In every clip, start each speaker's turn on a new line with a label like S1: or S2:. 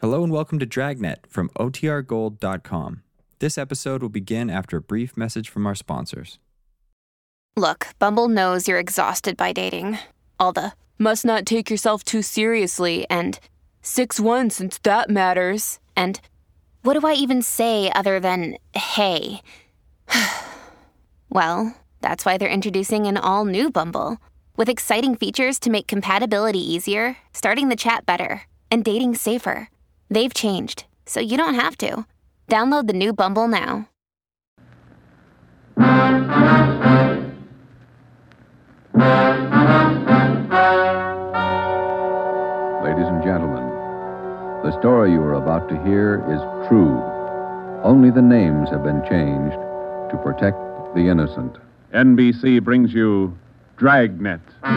S1: Hello and welcome to Dragnet from OTRGold.com. This episode will begin after a brief message from our sponsors.
S2: Look, Bumble knows you're exhausted by dating. All the, must not take yourself too seriously, and 6'1" since that matters, and what do I even say other than, hey? Well, that's why they're introducing an all-new Bumble, with exciting features to make compatibility easier, starting the chat better, and dating safer. They've changed, so you don't have to. Download the new Bumble now.
S3: Ladies and gentlemen, the story you are about to hear is true. Only the names have been changed to protect the innocent.
S4: NBC brings you Dragnet.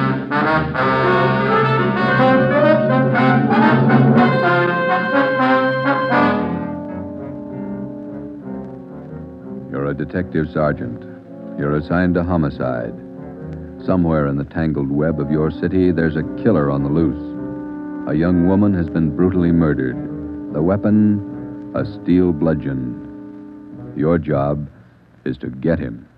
S3: You're a detective sergeant. You're assigned to homicide. Somewhere in the tangled web of your city, there's a killer on the loose. A young woman has been brutally murdered. The weapon, a steel bludgeon. Your job is to get him.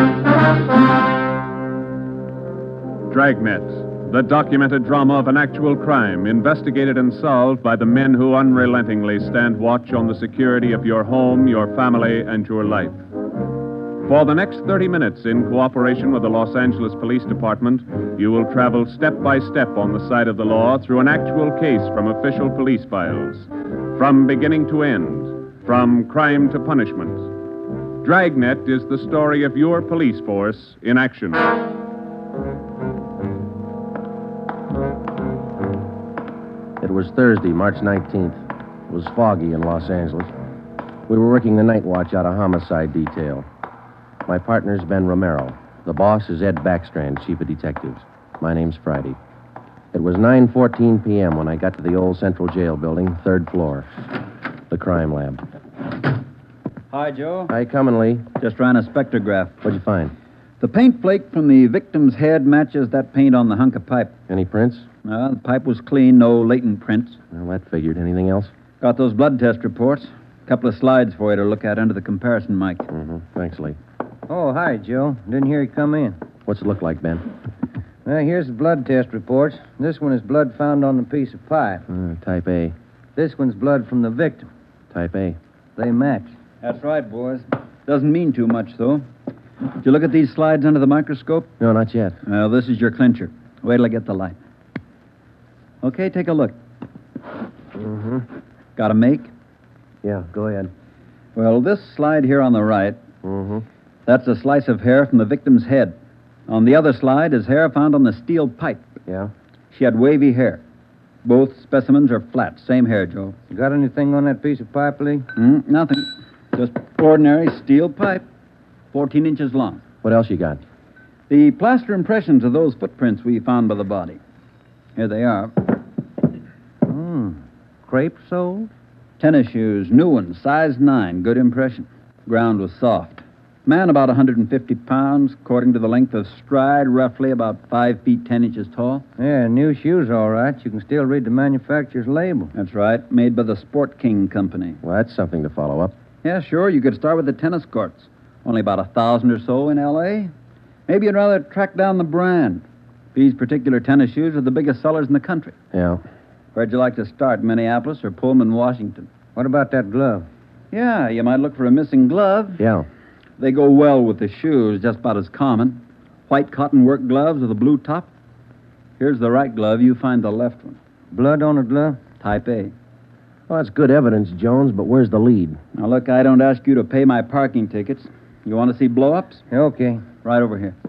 S4: Dragnet, the documented drama of an actual crime, investigated and solved by the men who unrelentingly stand watch on the security of your home, your family, and your life. For the next 30 minutes, in cooperation with the Los Angeles Police Department, you will travel step by step on the side of the law through an actual case from official police files. From beginning to end, from crime to punishment. Dragnet is the story of your police force in action.
S5: It was Thursday, March 19th. It was foggy in Los Angeles. We were working the night watch out of homicide detail. My partner's Ben Romero. The boss is Ed Backstrand, chief of detectives. My name's Friday. It was 9:14 p.m. when I got to the old Central Jail building, third floor. The crime lab.
S6: Hi, Joe.
S5: How you coming, Lee?
S6: Just ran a spectrograph.
S5: What'd you find?
S6: The paint flake from the victim's head matches that paint on the hunk of pipe.
S5: Any prints?
S6: The pipe was clean, no latent prints.
S5: Well, that figured. Anything else?
S6: Got those blood test reports. A couple of slides for you to look at under the comparison mic.
S5: Mm-hmm. Thanks, Lee.
S7: Oh, hi, Joe. Didn't hear you come in.
S5: What's it look like, Ben?
S7: Well, here's the blood test reports. This one is blood found on the piece of pipe.
S5: Type A.
S7: This one's blood from the victim.
S5: Type A.
S7: They match.
S6: That's right, boys. Doesn't mean too much, though. Did you look at these slides under the microscope?
S5: No, not yet.
S6: Well, this is your clincher. Wait till I get the light. Okay, take a look.
S5: Mm-hmm.
S6: Got a make?
S5: Yeah, go ahead.
S6: Well, this slide here on the right,
S5: Mm-hmm.
S6: that's a slice of hair from the victim's head. On the other slide is hair found on the steel pipe.
S5: Yeah?
S6: She had wavy hair. Both specimens are flat. Same hair, Joe.
S7: You got anything on that piece of pipe, Lee?
S6: Nothing. Just ordinary steel pipe. 14 inches long.
S5: What else you got?
S6: The plaster impressions of those footprints we found by the body. Here they are.
S7: Crepe soles?
S6: Tennis shoes, new ones, size 9. Good impression. Ground was soft. Man about 150 pounds, according to the length of stride, roughly about 5 feet 10 inches tall.
S7: Yeah, new shoes, all right. You can still read the manufacturer's label.
S6: That's right. Made by the Sport King Company.
S5: Well, that's something to follow up.
S6: Yeah, sure. You could start with the tennis courts. Only about 1,000 or so in L.A. Maybe you'd rather track down the brand. These particular tennis shoes are the biggest sellers in the country.
S5: Yeah.
S6: Where'd you like to start, Minneapolis or Pullman, Washington?
S7: What about that glove?
S6: Yeah, you might look for a missing glove.
S5: Yeah.
S6: They go well with the shoes, just about as common. White cotton work gloves with a blue top. Here's the right glove. You find the left one.
S7: Blood on a glove?
S6: Type A.
S5: Well, that's good evidence, Jones, but where's the lead?
S6: Now, look, I don't ask you to pay my parking tickets. You want to see blow-ups?
S7: Okay.
S6: Right over here.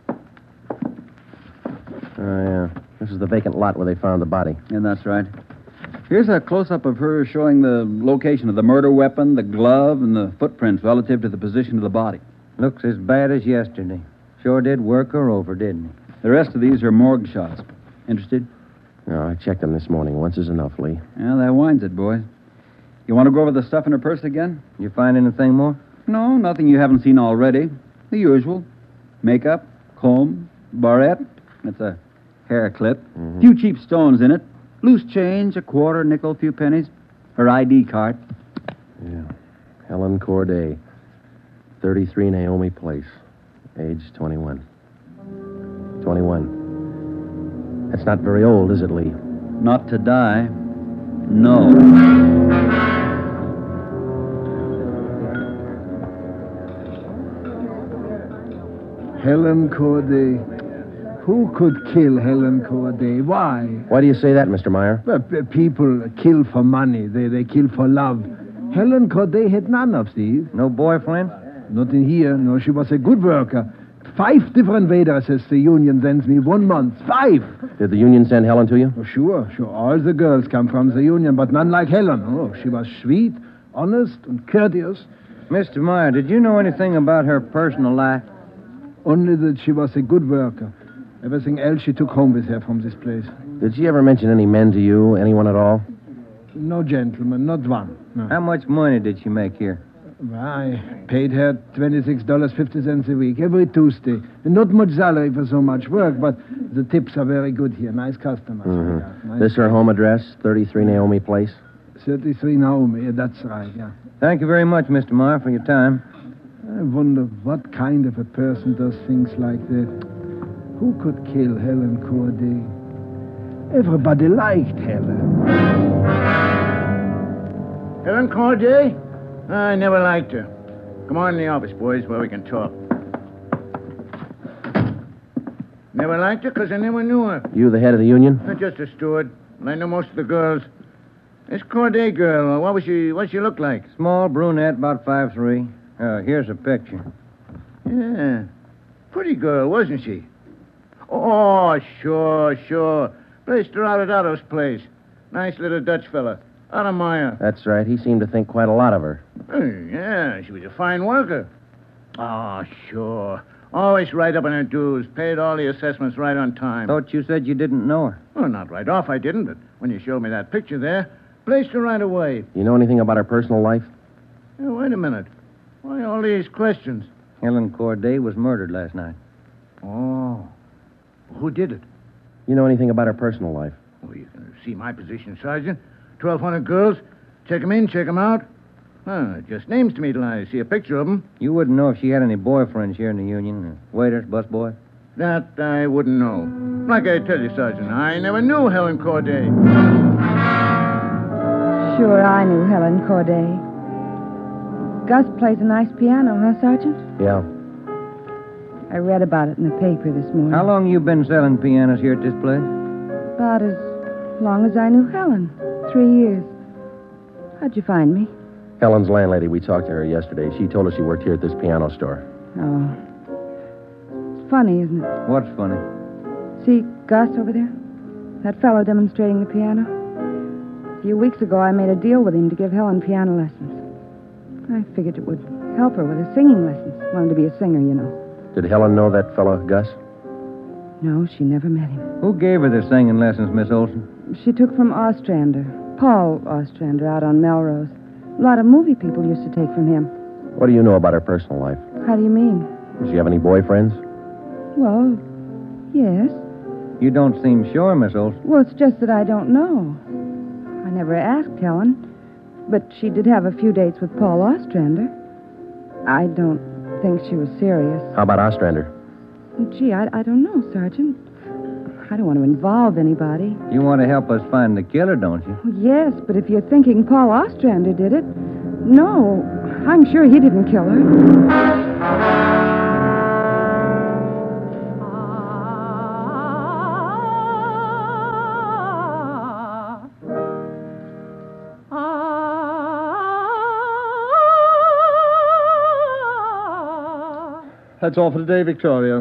S5: Oh, yeah. This is the vacant lot where they found the body.
S6: Yeah, that's right. Here's a close-up of her showing the location of the murder weapon, the glove, and the footprints relative to the position of the body.
S7: Looks as bad as yesterday. Sure did work her over, didn't he?
S6: The rest of these are morgue shots. Interested?
S5: No, I checked them this morning. Once is enough, Lee.
S6: Yeah, that winds it, boys. You want to go over the stuff in her purse again?
S7: You find anything more?
S6: No, nothing you haven't seen already. The usual. Makeup, comb, barrette. That's a hair clip.
S5: Mm-hmm.
S6: Few cheap stones in it. Loose change, a quarter, nickel, few pennies. Her ID card.
S5: Yeah. Helen Corday, 33 Naomi Place, age 21. 21. That's not very old, is it, Lee?
S6: Not to die. No.
S8: Helen Corday. Who could kill Helen Corday? Why?
S5: Why do you say that, Mr. Meyer?
S8: Well, people kill for money. They kill for love. Helen Corday had none of these.
S7: No boyfriend?
S8: Not in here. No, she was a good worker. 5 different waitresses the union sends me 1 month. 5!
S5: Did the union send Helen to you?
S8: Oh, sure. All the girls come from the union, but none like Helen. Oh, she was sweet, honest, and courteous.
S7: Mr. Meyer, did you know anything about her personal life?
S8: Only that she was a good worker. Everything else she took home with her from this place.
S5: Did she ever mention any men to you? Anyone at all?
S8: No gentleman, not one. No.
S7: How much money did she make here?
S8: Well, I paid her $26.50 a week, every Tuesday. Not much salary for so much work, but the tips are very good here. Nice customers.
S5: Mm-hmm.
S8: Yeah, nice.
S5: This her home address, 33 Naomi Place?
S8: 33 Naomi, yeah, that's right, yeah.
S7: Thank you very much, Mr. Meyer, for your time.
S8: I wonder what kind of a person does things like that. Who could kill Helen Corday? Everybody liked Helen.
S9: Helen Corday? I never liked her. Come on in the office, boys, where we can talk. Never liked her because I never knew her.
S5: You the head of the union?
S9: Not just a steward. Well, I know most of the girls. This Corday girl, what she look like?
S7: Small brunette, about 5'3". Here's a picture.
S9: Yeah. Pretty girl, wasn't she? Oh, sure. Placed her out at Otto's place. Nice little Dutch fella. Otto Meyer.
S5: That's right. He seemed to think quite a lot of her.
S9: Yeah, she was a fine worker. Oh, sure. Always right up on her dues. Paid all the assessments right on time.
S7: Thought you said you didn't know her.
S9: Well, not right off, I didn't, but when you showed me that picture there, placed her right away.
S5: You know anything about her personal life?
S9: Hey, wait a minute. Why all these questions?
S7: Helen Corday was murdered last night.
S9: Oh. Who did it?
S5: You know anything about her personal life?
S9: Well, you can see my position, Sergeant. 1,200 girls. Check 'em in, check 'em out. Just names to me till I see a picture of 'em.
S7: You wouldn't know if she had any boyfriends here in the union? Waiters, busboy?
S9: That I wouldn't know. Like I tell you, Sergeant, I never knew Helen Corday.
S10: Sure, I knew Helen Corday. Gus plays a nice piano, huh, Sergeant?
S5: Yeah.
S10: I read about it in the paper this morning.
S7: How long you been selling pianos here at this place?
S10: About as long as I knew Helen. 3 years. How'd you find me?
S5: Helen's landlady, we talked to her yesterday. She told us you worked here at this piano store.
S10: Oh. It's funny, isn't it?
S7: What's funny?
S10: See Gus over there? That fellow demonstrating the piano? A few weeks ago, I made a deal with him to give Helen piano lessons. I figured it would help her with her singing lessons. Wanted to be a singer, you know.
S5: Did Helen know that fellow, Gus?
S10: No, she never met him.
S7: Who gave her the singing lessons, Miss Olson?
S10: She took from Ostrander. Paul Ostrander out on Melrose. A lot of movie people used to take from him.
S5: What do you know about her personal life?
S10: How do you mean?
S5: Does she have any boyfriends?
S10: Well, yes.
S7: You don't seem sure, Miss Olson.
S10: Well, it's just that I don't know. I never asked Helen. But she did have a few dates with Paul Ostrander. I don't think she was serious.
S5: How about Ostrander?
S10: Gee, I don't know, Sergeant. I don't want to involve anybody.
S7: You want to help us find the killer, don't you?
S10: Yes, but if you're thinking Paul Ostrander did it, no, I'm sure he didn't kill her.
S8: That's all for today, Victoria.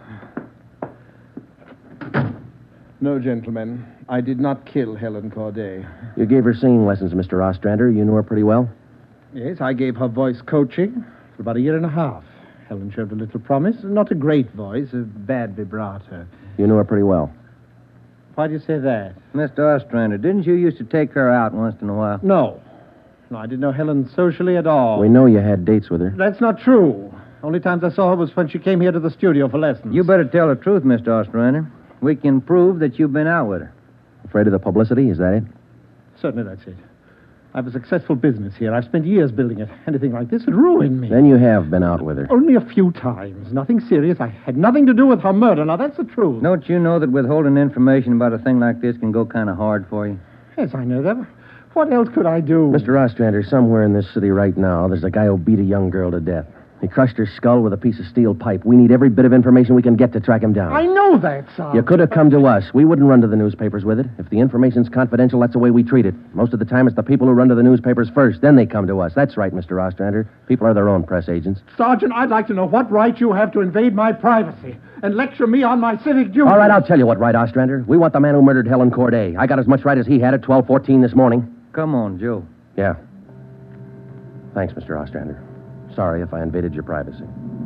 S8: No, gentlemen. I did not kill Helen Corday.
S5: You gave her singing lessons, Mr. Ostrander. You knew her pretty well?
S8: Yes, I gave her voice coaching for about 1.5 years. Helen showed a little promise. Not a great voice, a bad vibrato.
S5: You knew her pretty well?
S8: Why do you say that?
S7: Mr. Ostrander, didn't you used to take her out once in a while?
S8: No, I didn't know Helen socially at all.
S5: We know you had dates with her.
S8: That's not true. Only times I saw her was when she came here to the studio for lessons.
S7: You better tell the truth, Mr. Ostrander. We can prove that you've been out with her.
S5: Afraid of the publicity, is that it?
S8: Certainly that's it.
S11: I have a successful business here. I've spent years building it. Anything like this would ruin me.
S5: Then you have been out with her.
S11: Only a few times. Nothing serious. I had nothing to do with her murder. Now, that's the truth.
S7: Don't you know that withholding information about a thing like this can go kind of hard for you?
S11: Yes, I know that. What else could I do?
S5: Mr. Ostrander, somewhere in this city right now, there's a guy who beat a young girl to death. He crushed her skull with a piece of steel pipe. We need every bit of information we can get to track him down.
S11: I know that, Sergeant.
S5: You could have come to us. We wouldn't run to the newspapers with it. If the information's confidential, that's the way we treat it. Most of the time, it's the people who run to the newspapers first. Then they come to us. That's right, Mr. Ostrander. People are their own press agents.
S11: Sergeant, I'd like to know what right you have to invade my privacy and lecture me on my civic duty.
S5: All right, I'll tell you what right, Ostrander. We want the man who murdered Helen Corday. I got as much right as he had at 12:14 this morning.
S7: Come on, Joe.
S5: Yeah. Thanks, Mr. Ostrander. Sorry if I invaded your privacy.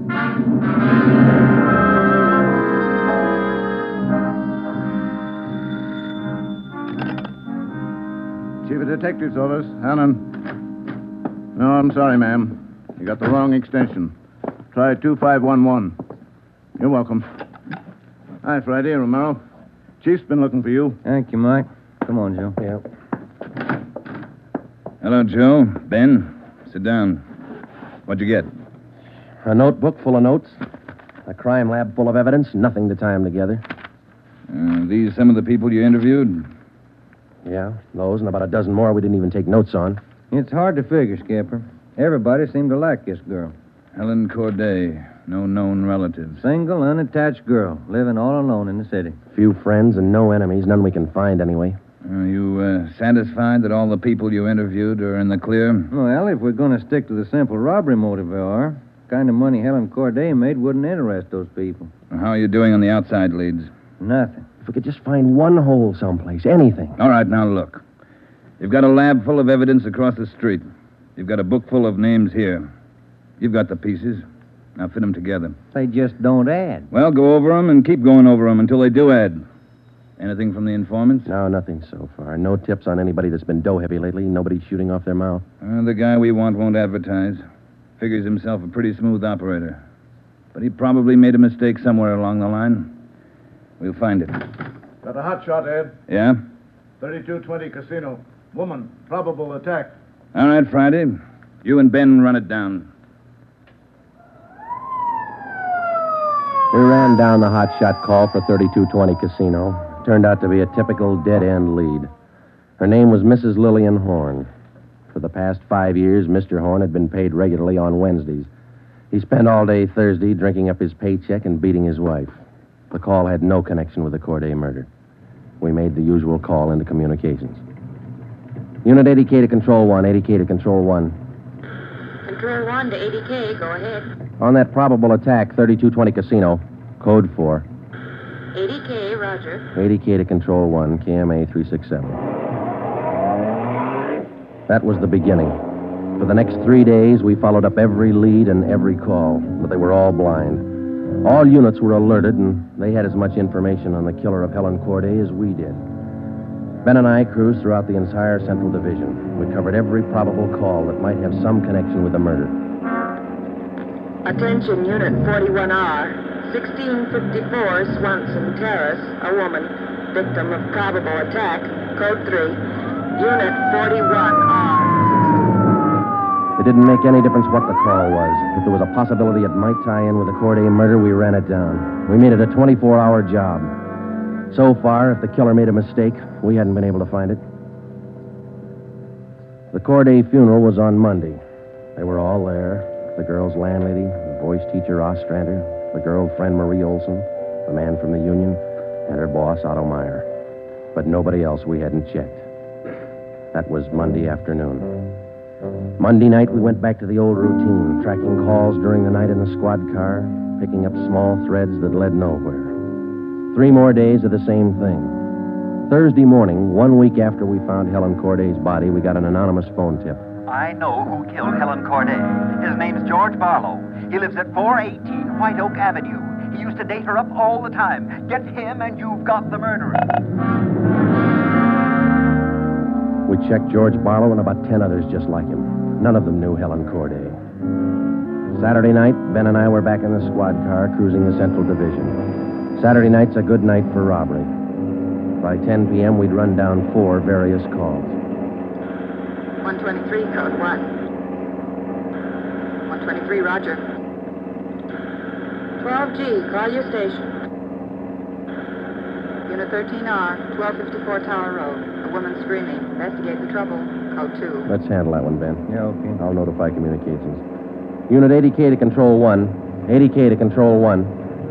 S9: Chief of Detectives Office, Hannon. No, I'm sorry, ma'am. You got the wrong extension. Try 2511. You're welcome. Hi, Friday, Romero. Chief's been looking for you.
S7: Thank you, Mike. Come on, Joe.
S5: Yeah.
S12: Hello, Joe. Ben, sit down. What'd you get?
S5: A notebook full of notes. A crime lab full of evidence. Nothing to tie them together.
S12: These some of the people you interviewed?
S5: Yeah, those and about a dozen more we didn't even take notes on.
S7: It's hard to figure, Skipper. Everybody seemed to like this girl.
S12: Helen Corday. No known relatives.
S7: Single, unattached girl, living all alone in the city.
S5: Few friends and no enemies. None we can find anyway.
S12: Are you satisfied that all the people you interviewed are in the clear?
S7: Well, if we're going to stick to the simple robbery motive, we are. The kind of money Helen Corday made wouldn't interest those people.
S12: How are you doing on the outside leads?
S7: Nothing.
S5: If we could just find one hole someplace, anything.
S12: All right, now look. You've got a lab full of evidence across the street. You've got a book full of names here. You've got the pieces. Now fit them together.
S7: They just don't add.
S12: Well, go over them and keep going over them until they do add. Anything from the informants?
S5: No, nothing so far. No tips on anybody that's been dough-heavy lately. Nobody shooting off their mouth.
S12: The guy we want won't advertise. Figures himself a pretty smooth operator. But he probably made a mistake somewhere along the line. We'll find it.
S9: Got a hot shot, Ed.
S12: Yeah?
S9: 3220 Casino. Woman, probable attack.
S12: All right, Friday. You and Ben run it down.
S5: We ran down the hotshot call for 3220 Casino. Turned out to be a typical dead-end lead. Her name was Mrs. Lillian Horn. For the past 5 years, Mr. Horn had been paid regularly on Wednesdays. He spent all day Thursday drinking up his paycheck and beating his wife. The call had no connection with the Corday murder. We made the usual call into communications. Unit 80K to Control 1, 80K to Control 1.
S13: Control 1 to 80K, go ahead.
S5: On that probable attack, 3220 Casino, code 4.
S13: 80K, roger.
S5: 80K to Control 1, KMA 367. That was the beginning. For the next 3 days, we followed up every lead and every call, but they were all blind. All units were alerted, and they had as much information on the killer of Helen Corday as we did. Ben and I cruised throughout the entire Central Division. We covered every probable call that might have some connection with the murder.
S13: Attention, Unit 41R. 1654 Swanson Terrace, a woman, victim of probable attack, code 3. Unit 41R.
S5: It didn't make any difference what the call was. If there was a possibility it might tie in with the Corday murder, we ran it down. We made it a 24-hour job. So far, if the killer made a mistake, we hadn't been able to find it. The Corday funeral was on Monday. They were all there. The girl's landlady, the voice teacher Ostrander, the girlfriend Marie Olson, the man from the union, and her boss Otto Meyer. But nobody else we hadn't checked. That was Monday afternoon. Monday night, we went back to the old routine, tracking calls during the night in the squad car, picking up small threads that led nowhere. 3 more days of the same thing. Thursday morning, 1 week after we found Helen Corday's body, we got an anonymous phone tip.
S14: I know who killed Helen Corday. His name's George Barlow. He lives at 418 White Oak Avenue. He used to date her up all the time. Get him and you've got the murderer.
S5: We checked George Barlow and about 10 others just like him. None of them knew Helen Corday. Saturday night, Ben and I were back in the squad car cruising the Central Division. Saturday night's a good night for robbery. By 10 p.m., we'd run down 4 various calls.
S13: 123, code 1. 123, roger. 12G, call your station. Unit 13R, 1254 Tower Road. A woman screaming. Investigate the trouble. Code 2.
S5: Let's handle that one, Ben.
S7: Yeah, okay.
S5: I'll notify communications. Unit 80K to Control 1. 80K to Control 1.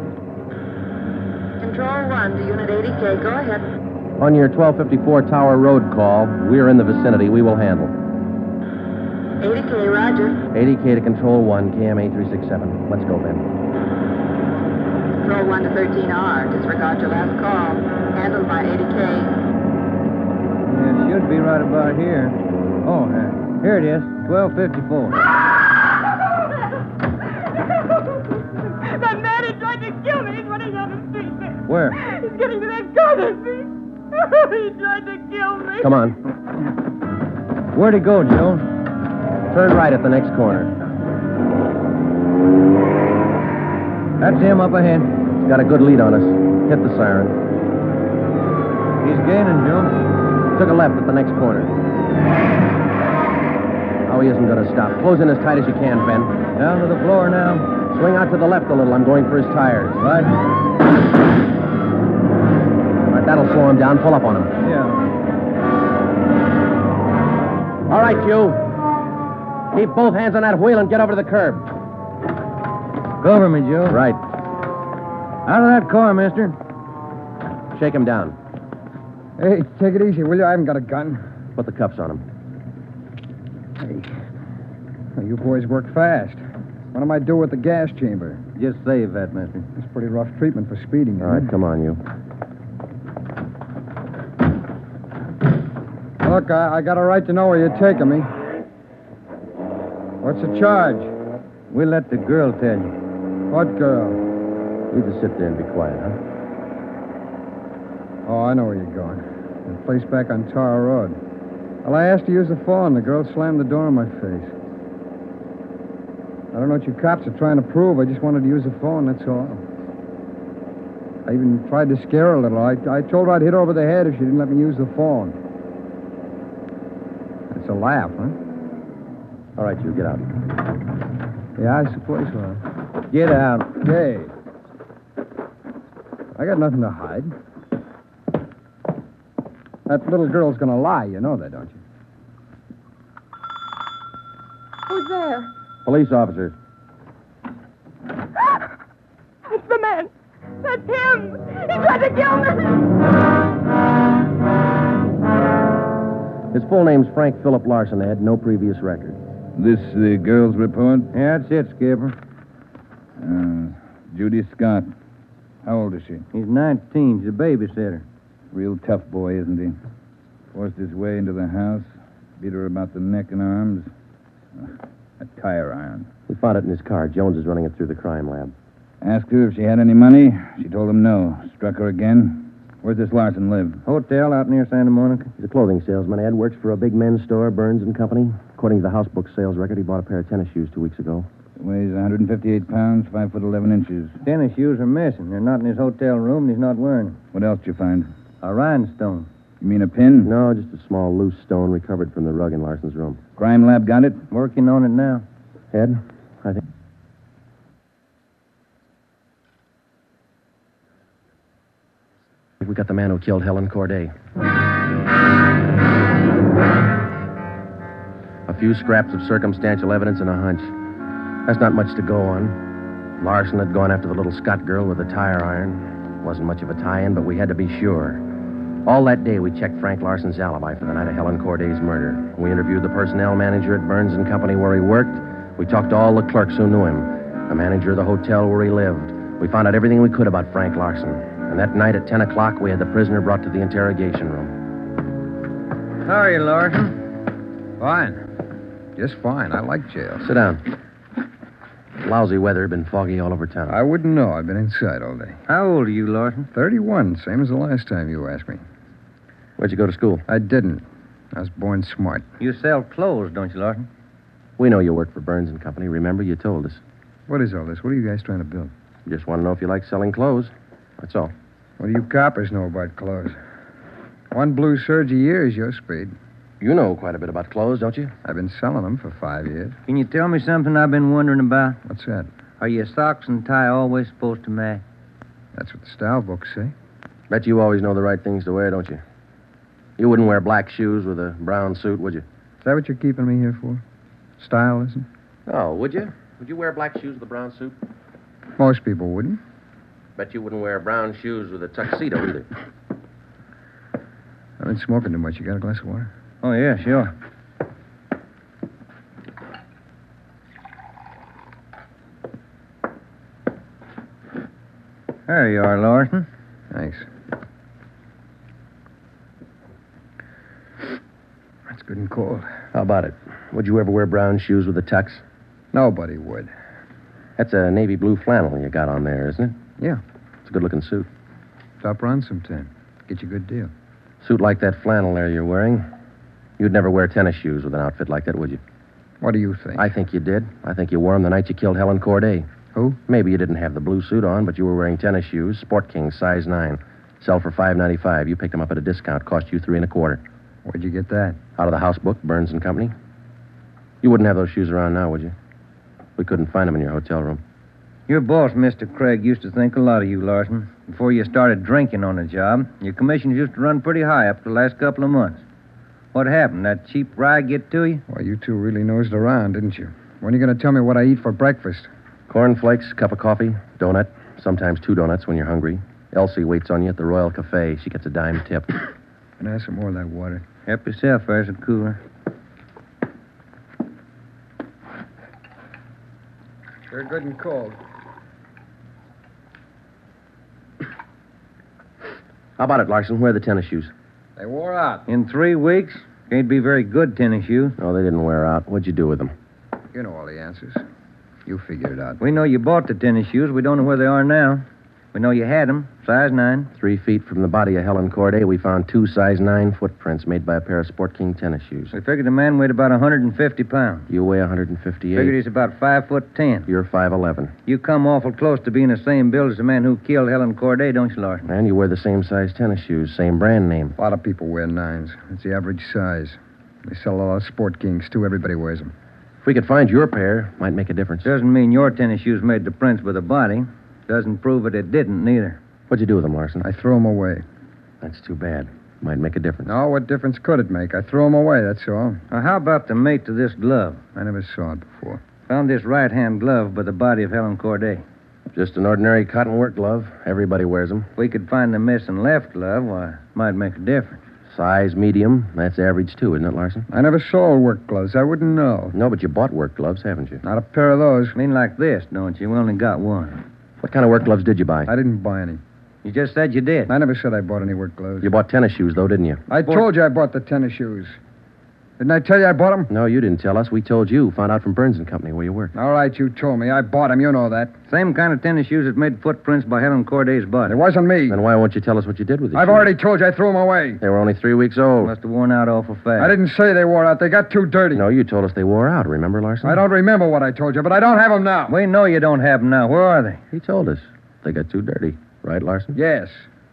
S13: Control 1 to Unit 80K. Go ahead.
S5: On your 1254 Tower Road call, we're in the vicinity. We will handle.
S13: 80K, roger.
S5: 80K to Control 1, KMA 367. Let's go, Ben.
S13: Control 1 to 13R. Disregard your last call. Handled by 80K.
S7: Yeah, it should be right about here. Oh, here it is. 1254.
S15: That man, he tried to kill me. He's running down the street.
S7: Where?
S15: He's getting to that corner, see? He tried to kill me.
S5: Come on.
S7: Where'd he go, Joe?
S5: Turn right at the next corner.
S7: That's him up ahead.
S5: He's got a good lead on us. Hit the siren.
S7: He's gaining, Joe.
S5: Took a left at the next corner. Oh, he isn't going to stop. Close in as tight as you can, Ben.
S7: Down to the floor now.
S5: Swing out to the left a little. I'm going for his tires.
S7: Right.
S5: All right, that'll slow him down. Pull up on him.
S7: Yeah.
S5: All right, you. Keep both hands on that wheel and get over to the curb.
S7: Cover me, Joe.
S5: Right.
S7: Out of that car, mister.
S5: Shake him down.
S16: Hey, take it easy, will you? I haven't got a gun.
S5: Put the cuffs on him.
S16: Hey. Well, you boys work fast. What am I do with the gas chamber?
S7: Just save that, mister.
S16: It's pretty rough treatment for speeding.
S5: All right, come on, you.
S16: Look, I got a right to know where you're taking me. What's the charge?
S7: We'll let the girl tell you.
S16: What girl?
S5: You just sit there and be quiet, huh?
S16: Oh, I know where you're going. The place back on Tower Road. Well, I asked to use the phone. The girl slammed the door in my face. I don't know what you cops are trying to prove. I just wanted to use the phone, that's all. I even tried to scare her a little. I told her I'd hit her over the head if she didn't let me use the phone. It's a laugh, huh?
S5: All right, you get out.
S16: Yeah, I suppose so.
S7: Get out.
S16: Hey. I got nothing to hide. That little girl's gonna lie. You know that, don't you?
S15: Who's there?
S5: Police officers.
S15: It's the man. That's him. He tried to kill me.
S5: His full name's Frank Philip Larson. They had no previous record.
S12: This the girl's report?
S7: Yeah, that's it, Skipper.
S12: Judy Scott. How old is she?
S7: He's 19. She's a babysitter.
S12: Real tough boy, isn't he? Forced his way into the house, beat her about the neck and arms. A tire iron.
S5: We found it in his car. Jones is running it through the crime lab.
S12: Asked her if she had any money. She told him no. Struck her again. Where's this Larson live?
S7: Hotel out near Santa Monica.
S5: He's a clothing salesman, Ed. Works for a big men's store, Burns and Company. According to the house book sales record, he bought a pair of tennis shoes 2 weeks ago.
S12: Weighs 158 pounds, 5 foot 11 inches.
S7: Tennis shoes are missing. They're not in his hotel room, and he's not wearing them.
S12: What else did you find?
S7: A rhinestone.
S12: You mean a pin?
S5: No, just a small loose stone recovered from the rug in Larson's room.
S12: Crime lab got it?
S7: Working on it now.
S5: Ed, I think... We got the man who killed Helen Corday. A few scraps of circumstantial evidence and a hunch. That's not much to go on. Larson had gone after the little Scott girl with a tire iron. Wasn't much of a tie-in, but we had to be sure. All that day, we checked Frank Larson's alibi for the night of Helen Corday's murder. We interviewed the personnel manager at Burns and Company where he worked. We talked to all the clerks who knew him, the manager of the hotel where he lived. We found out everything we could about Frank Larson. And that night at 10 o'clock, we had the prisoner brought to the interrogation room.
S17: How are you, Larson? Fine. Just fine. I like jail.
S5: Sit down. Lousy weather, been foggy all over town.
S17: I wouldn't know. I've been inside all day.
S7: How old are you, Larson?
S17: 31, same as the last time you asked me.
S5: Where'd you go to school?
S17: I didn't. I was born smart.
S7: You sell clothes, don't you, Larson?
S5: We know you work for Burns and Company. Remember, you told us.
S17: What is all this? What are you guys trying to build?
S5: Just want to know if you like selling clothes. That's all.
S17: What do you coppers know about clothes? One blue serge a year is your speed.
S5: You know quite a bit about clothes, don't you?
S17: I've been selling them for 5 years.
S7: Can you tell me something I've been wondering about?
S17: What's that?
S7: Are your socks and tie always supposed to match?
S17: That's what the style books say.
S5: Bet you always know the right things to wear, don't you? You wouldn't wear black shoes with a brown suit, would you?
S17: Is that what you're keeping me here for? Style, isn't it?
S5: Oh, would you? Would you wear black shoes with a brown suit?
S17: Most people wouldn't.
S5: Bet you wouldn't wear brown shoes with a tuxedo either.
S17: I've been smoking too much. You got a glass of water?
S7: Oh, yeah, sure. There you are, Larson.
S17: Thanks. That's good and cold.
S5: How about it? Would you ever wear brown shoes with a tux?
S17: Nobody would.
S5: That's a navy blue flannel you got on there, isn't it?
S17: Yeah.
S5: It's a good-looking suit.
S17: Stop around sometime. Get you a good deal.
S5: Suit like that flannel there you're wearing. You'd never wear tennis shoes with an outfit like that, would you?
S17: What do you think?
S5: I think you did. I think you wore them the night you killed Helen Corday.
S17: Who?
S5: Maybe you didn't have the blue suit on, but you were wearing tennis shoes, Sport King, size 9. Sell for $5.95. You picked them up at a discount. Cost you $3.25.
S17: Where'd you get that?
S5: Out of the house book, Burns and Company. You wouldn't have those shoes around now, would you? We couldn't find them in your hotel room.
S7: Your boss, Mr. Craig, used to think a lot of you, Larson. Before you started drinking on the job, your commissions used to run pretty high up the last couple of months. What happened? That cheap rye get to you?
S17: Well, you two really nosed around, didn't you? When are you going to tell me what I eat for breakfast?
S5: Cornflakes, cup of coffee, donut, sometimes 2 donuts when you're hungry. Elsie waits on you at the Royal Cafe. She gets a dime tip.
S17: Can I have some more of that water?
S7: Help yourself, there's a cooler.
S17: They're good and cold.
S5: How about it, Larson? Where are the tennis shoes?
S17: They wore out.
S7: In 3 weeks? Can't be very good tennis shoes.
S5: No, they didn't wear out. What'd you do with them?
S17: You know all the answers. You figure it out.
S7: We know you bought the tennis shoes. We don't know where they are now. We know you had them, size 9.
S5: 3 feet from the body of Helen Corday, we found 2 size 9 footprints made by a pair of Sport King tennis shoes.
S7: We figured the man weighed about 150 pounds.
S5: You weigh 158.
S7: Figured he's about 5'10".
S5: You're 5'11".
S7: You come awful close to being the same build as the man who killed Helen Corday, don't you, Larson?
S5: And you wear the same size tennis shoes, same brand name.
S17: A lot of people wear 9s. It's the average size. They sell a lot of Sport Kings, too. Everybody wears them.
S5: If we could find your pair, might make a difference.
S7: Doesn't mean your tennis shoes made the prints with the body. Doesn't prove it didn't, neither.
S5: What'd you do with them, Larson?
S17: I threw them away.
S5: That's too bad. Might make a difference.
S17: No, what difference could it make? I threw them away, that's all.
S7: Now, how about the mate to this glove?
S17: I never saw it before.
S7: Found this right-hand glove by the body of Helen Corday.
S5: Just an ordinary cotton work glove. Everybody wears them.
S7: If we could find the missing left glove, why, it might make a difference.
S5: Size medium. That's average, too, isn't it, Larson?
S17: I never saw work gloves. I wouldn't know.
S5: No, but you bought work gloves, haven't you?
S17: Not a pair of those.
S7: Mean like this, don't you? We only got one.
S5: What kind of work gloves did you buy?
S17: I didn't buy any.
S7: You just said you did.
S17: I never said I bought any work gloves.
S5: You bought tennis shoes, though, didn't you?
S17: I told you I bought the tennis shoes. Didn't I tell you I bought them?
S5: No, you didn't tell us. We told you. Found out from Burns and Company where you work.
S17: All right, you told me. I bought them. You know that.
S7: Same kind of tennis shoes that made footprints by Helen Corday's body.
S17: It wasn't me.
S5: Then why won't you tell us what you did with these
S17: I've
S5: shoes?
S17: already told you I threw them away.
S5: They were only 3 weeks old.
S7: Must have worn out awful fast.
S17: I didn't say they wore out. They got too dirty.
S5: No, you told us they wore out. Remember, Larson?
S17: I don't remember what I told you, but I don't have them now.
S7: We know you don't have them now. Where are they?
S5: He told us. They got too dirty. Right, Larson?
S17: Yes.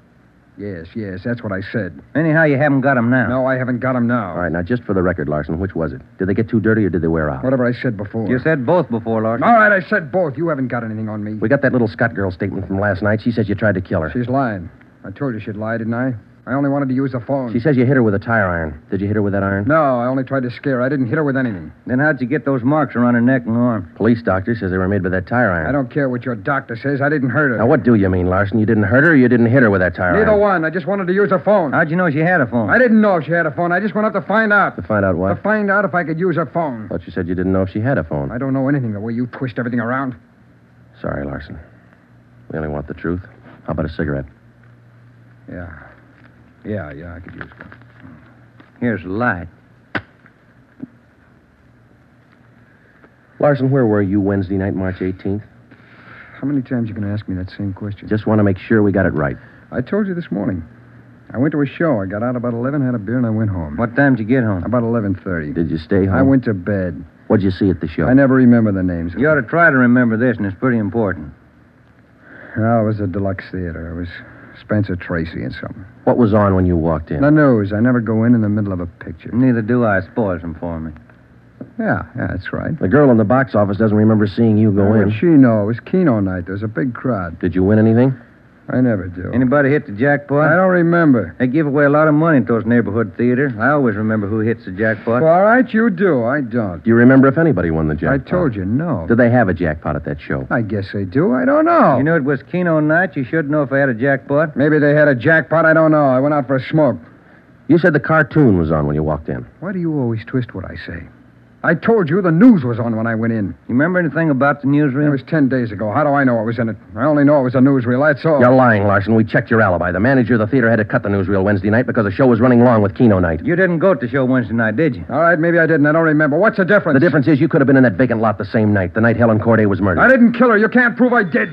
S17: Yes, that's what I said.
S7: Anyhow, you haven't got them now.
S17: No, I haven't got them now.
S5: All right, now, just for the record, Larson, which was it? Did they get too dirty or did they wear out?
S17: Whatever I said before.
S7: You said both before, Larson.
S17: All right, I said both. You haven't got anything on me.
S5: We got that little Scott girl statement from last night. She says you tried to kill her.
S17: She's lying. I told you she'd lie, didn't I? I only wanted to use the phone.
S5: She says you hit her with a tire iron. Did you hit her with that iron?
S17: No, I only tried to scare her. I didn't hit her with anything.
S7: Then how'd you get those marks around her neck and arm?
S5: Police doctor says they were made by that tire iron.
S17: I don't care what your doctor says. I didn't hurt her.
S5: Now, what do you mean, Larson? You didn't hurt her or you didn't hit her with that tire
S17: Neither
S5: iron?
S17: one. I just wanted to use her phone.
S7: How'd you know she had a phone?
S17: I didn't know if she had a phone. I just went up to find out.
S5: To find out what?
S17: To find out if I could use her phone.
S5: Thought you said you didn't know if she had a phone.
S17: I don't know anything the way you twist everything around.
S5: Sorry, Larson. We only want the truth. How about a cigarette?
S17: Yeah, I could use one.
S7: Here's the light.
S5: Larson, where were you Wednesday night, March 18th?
S17: How many times you going to ask me that same question?
S5: Just want to make sure we got it right.
S17: I told you this morning. I went to a show. I got out about 11, had a beer, and I went home.
S7: What time did you get home?
S17: About 11:30.
S5: Did you stay home?
S17: I went to bed.
S5: What'd you see at the show?
S17: I never remember the names.
S7: You ought to try to remember this, and it's pretty important.
S17: Oh, it was a deluxe theater. It was
S16: Spencer Tracy and something.
S5: What was on when you walked in?
S16: The news. I never go in the middle of a picture.
S7: Neither do I. It spoils them for me.
S16: Yeah, that's right.
S5: The girl in the box office doesn't remember seeing you go in.
S16: What'd she know? It was Keno night. There was a big crowd.
S5: Did you win anything?
S16: I never do.
S7: Anybody hit the jackpot?
S16: I don't remember.
S7: They give away a lot of money at those neighborhood theaters. I always remember who hits the jackpot.
S16: Well, all right, you do. I don't.
S5: Do you remember if anybody won the
S16: I
S5: jackpot?
S16: told you, no.
S5: Did they have a jackpot at that show?
S16: I guess they do. I don't know.
S7: You knew it was Keno night. You should know if I had a jackpot.
S16: Maybe they had a jackpot. I don't know. I went out for a smoke.
S5: You said the cartoon was on when you walked in.
S16: Why do you always twist what I say? I told you the news was on when I went in.
S7: You remember anything about the newsreel?
S16: It was 10 days ago. How do I know what was in it? I only know it was a newsreel, that's all.
S5: You're lying, Larson. We checked your alibi. The manager of the theater had to cut the newsreel Wednesday night because the show was running long with Keno night.
S7: You didn't go to the show Wednesday night, did you?
S16: All right, maybe I didn't. I don't remember. What's the difference?
S5: The difference is you could have been in that vacant lot the same night, the night Helen Corday was murdered.
S16: I didn't kill her. You can't prove I did.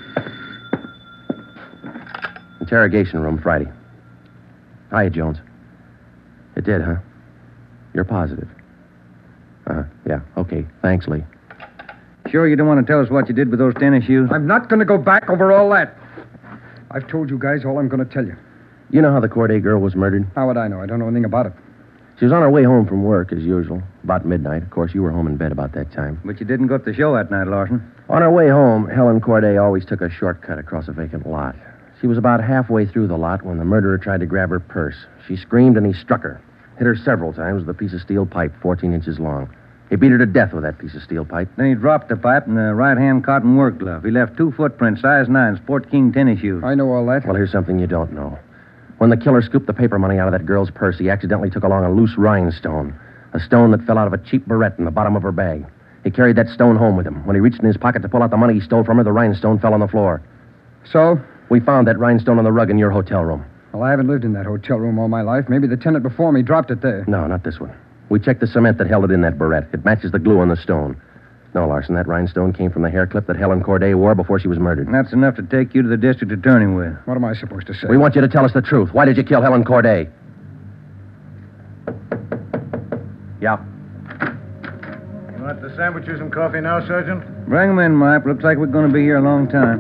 S5: Interrogation room, Friday. Hiya, Jones. It did, huh? You're positive. Yeah, okay. Thanks, Lee.
S7: Sure you don't want to tell us what you did with those tennis shoes?
S16: I'm not going to go back over all that. I've told you guys all I'm going to tell you.
S5: You know how the Corday girl was murdered?
S16: How would I know? I don't know anything about it.
S5: She was on her way home from work, as usual, about midnight. Of course, you were home in bed about that time.
S7: But you didn't go to the show that night, Larson.
S5: On her way home, Helen Corday always took a shortcut across a vacant lot. She was about halfway through the lot when the murderer tried to grab her purse. She screamed and he struck her. Hit her several times with a piece of steel pipe 14 inches long. He beat her to death with that piece of steel pipe.
S7: Then he dropped the pipe in the right-hand cotton work glove. He left 2 footprints, size 9, Sport King tennis shoes.
S16: I know all that.
S5: Well, here's something you don't know. When the killer scooped the paper money out of that girl's purse, he accidentally took along a loose rhinestone. A stone that fell out of a cheap barrette in the bottom of her bag. He carried that stone home with him. When he reached in his pocket to pull out the money he stole from her, the rhinestone fell on the floor.
S16: So?
S5: We found that rhinestone on the rug in your hotel room.
S16: Well, I haven't lived in that hotel room all my life. Maybe the tenant before me dropped it there.
S5: No, not this one. We checked the cement that held it in that barrette. It matches the glue on the stone. No, Larson, that rhinestone came from the hair clip that Helen Corday wore before she was murdered.
S7: And that's enough to take you to the district attorney with.
S16: What am I supposed to say?
S5: We want you to tell us the truth. Why did you kill Helen Corday? Yeah.
S9: You want the sandwiches and coffee now, Sergeant?
S7: Bring them in, Mike. Looks like we're going to be here a long time.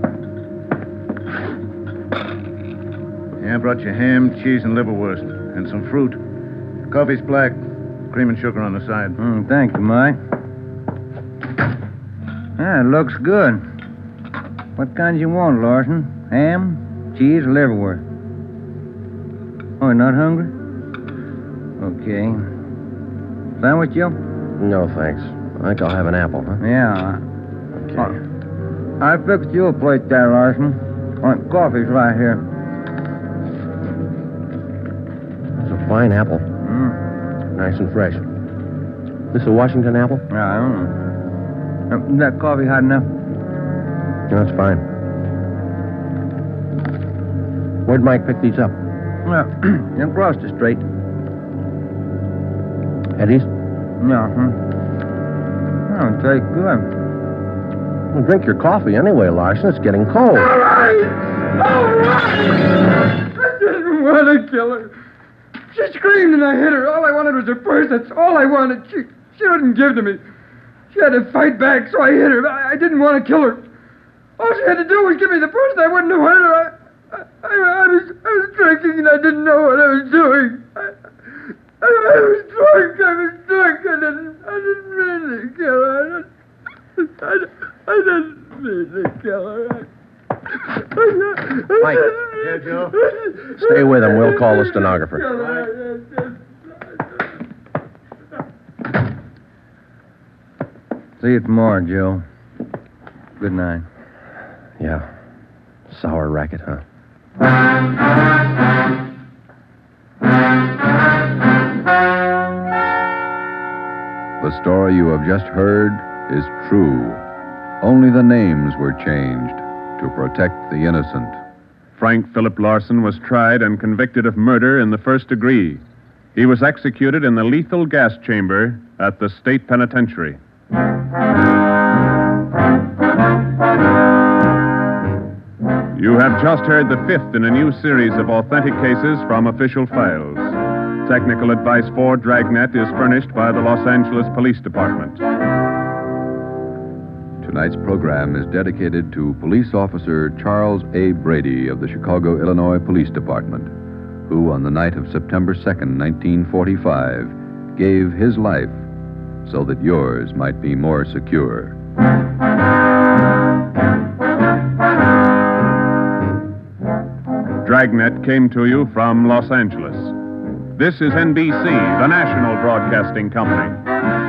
S9: Yeah, I brought you ham, cheese, and liverwurst. And some fruit. Coffee's black. Cream and sugar on the side.
S7: Thank you, Mike. Ah, it looks good. What kinds you want, Larson? Ham, cheese, or liverwurst? Oh, you're not hungry? Okay. Sandwich, Joe?
S5: No, thanks. I think I'll have an apple, huh?
S7: Yeah.
S5: Okay.
S7: I fixed you a plate there, Larson. Coffee's right here.
S5: It's a fine apple. Nice and fresh. This a Washington apple?
S7: Yeah, I don't know. Is that coffee hot enough?
S5: No, it's fine. Where'd Mike pick these up?
S7: Well, across the street.
S5: Eddie's?
S7: Yeah, Oh, it tastes good.
S5: Well, drink your coffee anyway, Larson. It's getting cold.
S15: All right! I didn't want to kill her. She screamed and I hit her. All I wanted was her purse. That's all I wanted. She wouldn't give to me. She had to fight back, so I hit her. I didn't want to kill her. All she had to do was give me the purse and I wouldn't have hurt her. I was drinking and I didn't know what I was doing. I was drunk. I didn't mean to kill her. I didn't mean to kill her.
S5: Mike.
S9: Yeah, Joe?
S5: Stay with him. We'll call the stenographer.
S7: See you tomorrow, Joe. Good night.
S5: Yeah. Sour racket, huh?
S3: The story you have just heard is true. Only the names were changed to protect the innocent.
S4: Frank Philip Larson was tried and convicted of murder in the first degree. He was executed in the lethal gas chamber at the state penitentiary. You have just heard the fifth in a new series of authentic cases from official files. Technical advice for Dragnet is furnished by the Los Angeles Police Department.
S3: Tonight's program is dedicated to Police Officer Charles A. Brady of the Chicago, Illinois Police Department, who on the night of September 2nd, 1945, gave his life so that yours might be more secure.
S4: Dragnet came to you from Los Angeles. This is NBC, the national broadcasting company.